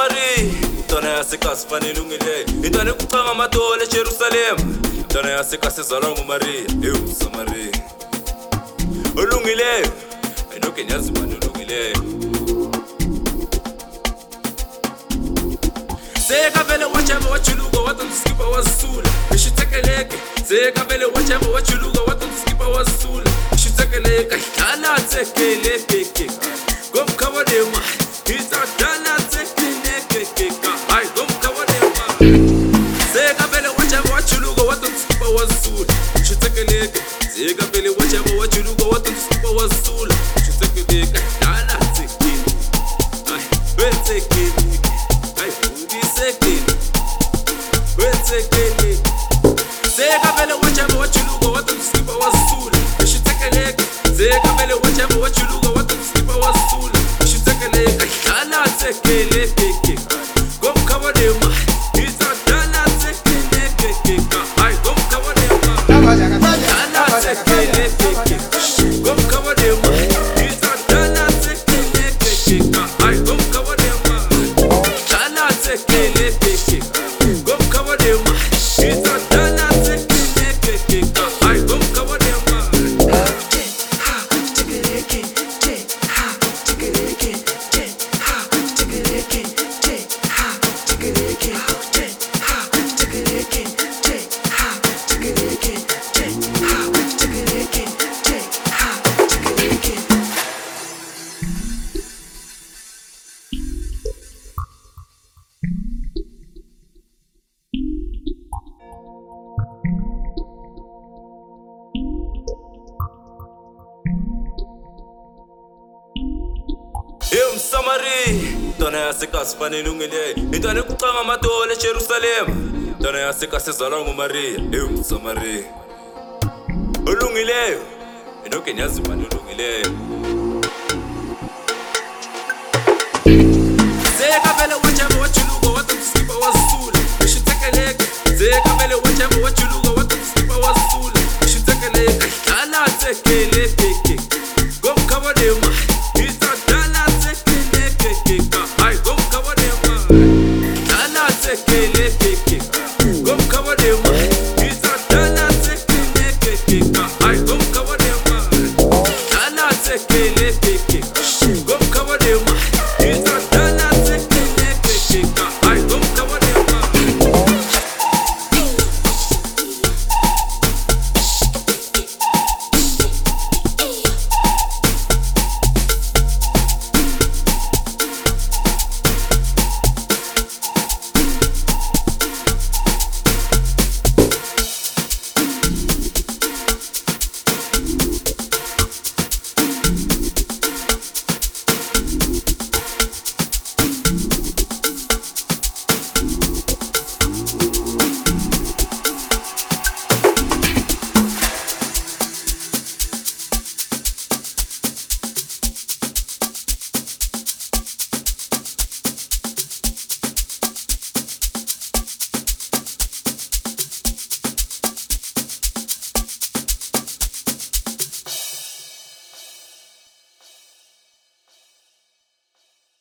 Samari, Dona yasikas fanele ungile. Intwana kuchanga amadole eJerusalem. Dona yasikas ezalwa nguMaria, Samari. Olungileyo, enoke nyazi manje olungileyo. Seka vele wachaba wachuluka watondiskipa wasula. Ishitekeleke. Seka vele wachaba wachuluka watondiskipa wasula. Ishitekeleke. Dala tekeleke. Gomkhawa dema. Kita dala tekeleke. Ay gomkhawa dema. Seka vele wachaba wachuluka watondiskipa wasula. Ishitekeleke. Seka vele wachaba wachuluka watondiskipa wasula. Ishitekeleke. Dala tekeleke. Ay tekeleke. Seka vele wachaba wachuluka watondiskipa wasula. Ishitekeleke. Seka vele wachaba wachuluka watondiskipa wasula. Ishitekeleke. Dala tekeleke. Gomkhawa dema. Kita dala tekeleke. Ay gomkhawa dema. Dala tekeleke. Gomkhawa dema. Kita dala tekeleke. Ay gomkhawa dema. Dala tekeleke. Gomkhawa dema. Kita dala tekeleke. Ay gomkhawa dema. Samari, Dona yasikas fanele ungile. Intwana kuchanga amadole eJerusalem. Dona yasikas ezalwa nguMaria, Samari. Olungileyo, enoke nyazi manje olungileyo. Seka vele wachaba wachuluka watondiskipa wasula. Ishitekeleke. Seka vele wachaba wachuluka